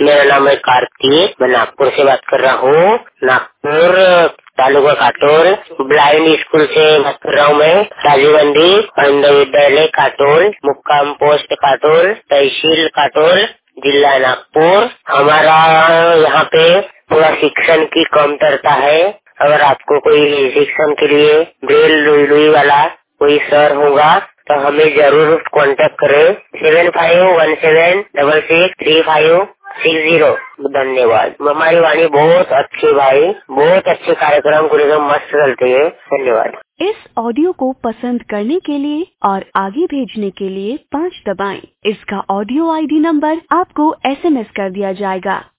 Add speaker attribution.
Speaker 1: मेरा नाम है कार्तिक, मैं नागपुर से बात कर रहा हूँ। नागपुर तालुका काटोल ब्लाइंड स्कूल से बात कर रहा हूँ मैं। राजीव गांधी अंध विद्यालय काटोल, मुक्काम पोस्ट काटोल, तहसील काटोल, जिला नागपुर। हमारा यहाँ पे पूरा शिक्षण की कमतरता है। अगर आपको कोई शिक्षण के लिए ब्रेल लुई वाला कोई सर होगा तो हमें जरूर कांटेक्ट करें। 7517663560। धन्यवाद। हमारी वाणी बहुत अच्छी भाई, बहुत अच्छे कार्यक्रम को एकदम मस्त चलते हैं। धन्यवाद।
Speaker 2: इस ऑडियो को पसंद करने के लिए और आगे भेजने के लिए 5 दबाएं। इसका ऑडियो ID नंबर आपको SMS कर दिया जाएगा।